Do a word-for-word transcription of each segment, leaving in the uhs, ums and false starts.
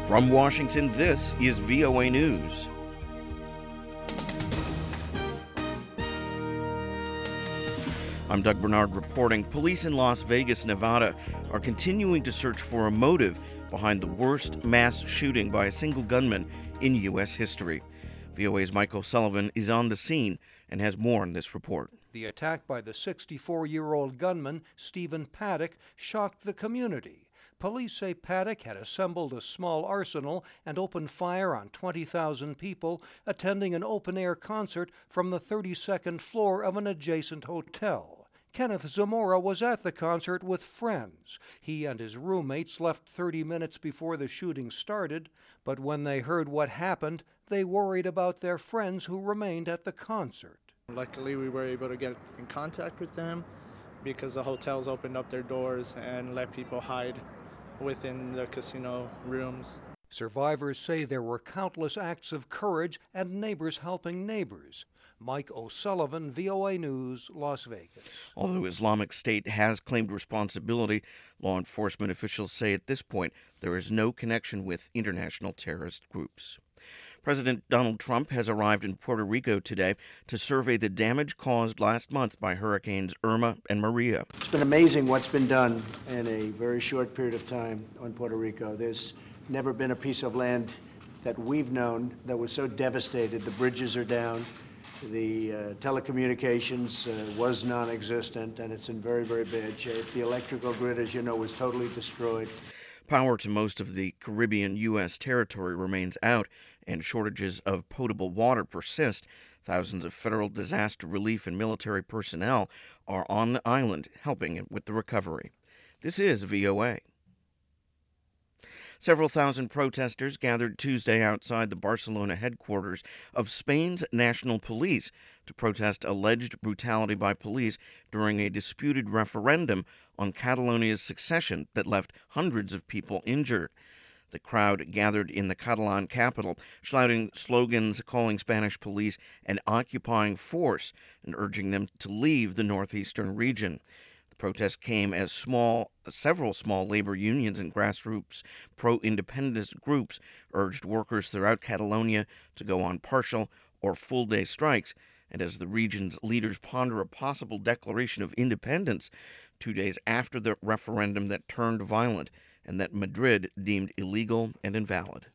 From Washington, this is V O A News. I'm Doug Bernard reporting. Police in Las Vegas, Nevada are continuing to search for a motive behind the worst mass shooting by a single gunman in U S history. V O A's Mike O'Sullivan is on the scene and has more in this report. The attack by the sixty-four-year-old gunman, Stephen Paddock, shocked the community. Police say Paddock had assembled a small arsenal and opened fire on twenty thousand people attending an open-air concert from the thirty-second floor of an adjacent hotel. Kenneth Zamora was at the concert with friends. He and his roommates left thirty minutes before the shooting started, but when they heard what happened, they worried about their friends who remained at the concert. Luckily, we were able to get in contact with them because the hotels opened up their doors and let people hide within the casino rooms. Survivors say there were countless acts of courage and neighbors helping neighbors. Mike O'Sullivan, V O A News, Las Vegas. Although Islamic State has claimed responsibility, law enforcement officials say at this point there is no connection with international terrorist groups. President Donald Trump has arrived in Puerto Rico today to survey the damage caused last month by Hurricanes Irma and Maria. It's been amazing what's been done in a very short period of time on Puerto Rico. There's never been a piece of land that we've known that was so devastated. The bridges are down, the uh, telecommunications uh, was non-existent, and it's in very, very bad shape. The electrical grid, as you know, was totally destroyed. Power to most of the Caribbean U S territory remains out, and shortages of potable water persist. Thousands of federal disaster relief and military personnel are on the island helping with the recovery. This is V O A. Several thousand protesters gathered Tuesday outside the Barcelona headquarters of Spain's National Police to protest alleged brutality by police during a disputed referendum on Catalonia's succession that left hundreds of people injured. The crowd gathered in the Catalan capital, shouting slogans calling Spanish police an occupying force and urging them to leave the northeastern region. The protest came as small, several small labor unions and grassroots pro-independence groups urged workers throughout Catalonia to go on partial or full-day strikes, and as the region's leaders ponder a possible declaration of independence two days after the referendum that turned violent and that Madrid deemed illegal and invalid.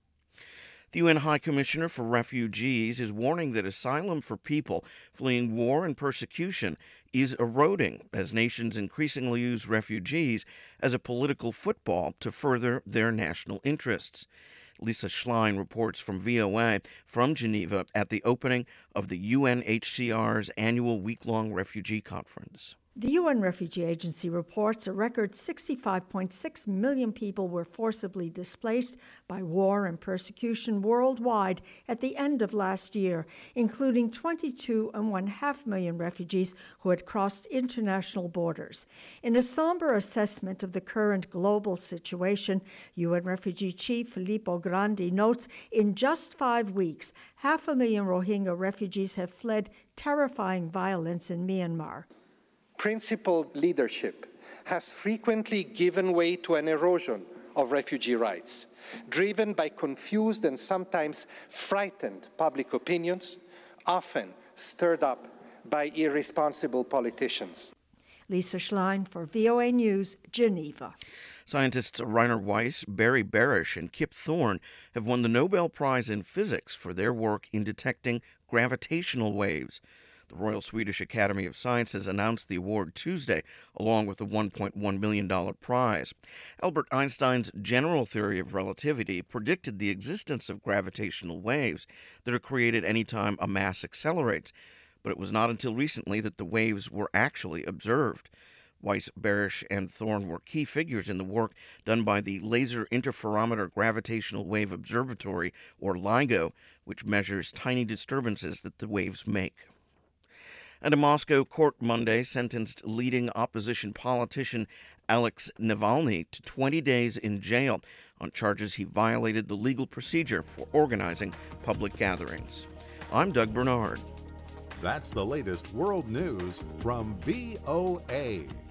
The U N High Commissioner for Refugees is warning that asylum for people fleeing war and persecution is eroding as nations increasingly use refugees as a political football to further their national interests. Lisa Schlein reports from V O A from Geneva at the opening of the U N H C R's annual week-long refugee conference. The U N Refugee Agency reports a record sixty-five point six million people were forcibly displaced by war and persecution worldwide at the end of last year, including twenty-two and one half million refugees who had crossed international borders. In a somber assessment of the current global situation, U N Refugee Chief Filippo Grandi notes in just five weeks, half a million Rohingya refugees have fled terrifying violence in Myanmar. Principled leadership has frequently given way to an erosion of refugee rights, driven by confused and sometimes frightened public opinions, often stirred up by irresponsible politicians. Lisa Schlein for V O A News, Geneva. Scientists Rainer Weiss, Barry Barish, and Kip Thorne have won the Nobel Prize in Physics for their work in detecting gravitational waves. The Royal Swedish Academy of Sciences announced the award Tuesday, along with a one point one million dollars prize. Albert Einstein's general theory of relativity predicted the existence of gravitational waves that are created anytime a mass accelerates, but it was not until recently that the waves were actually observed. Weiss, Barish, and Thorne were key figures in the work done by the Laser Interferometer Gravitational Wave Observatory, or LIGO, which measures tiny disturbances that the waves make. And a Moscow court Monday sentenced leading opposition politician Alex Navalny to twenty days in jail on charges he violated the legal procedure for organizing public gatherings. I'm Doug Bernard. That's the latest world news from V O A.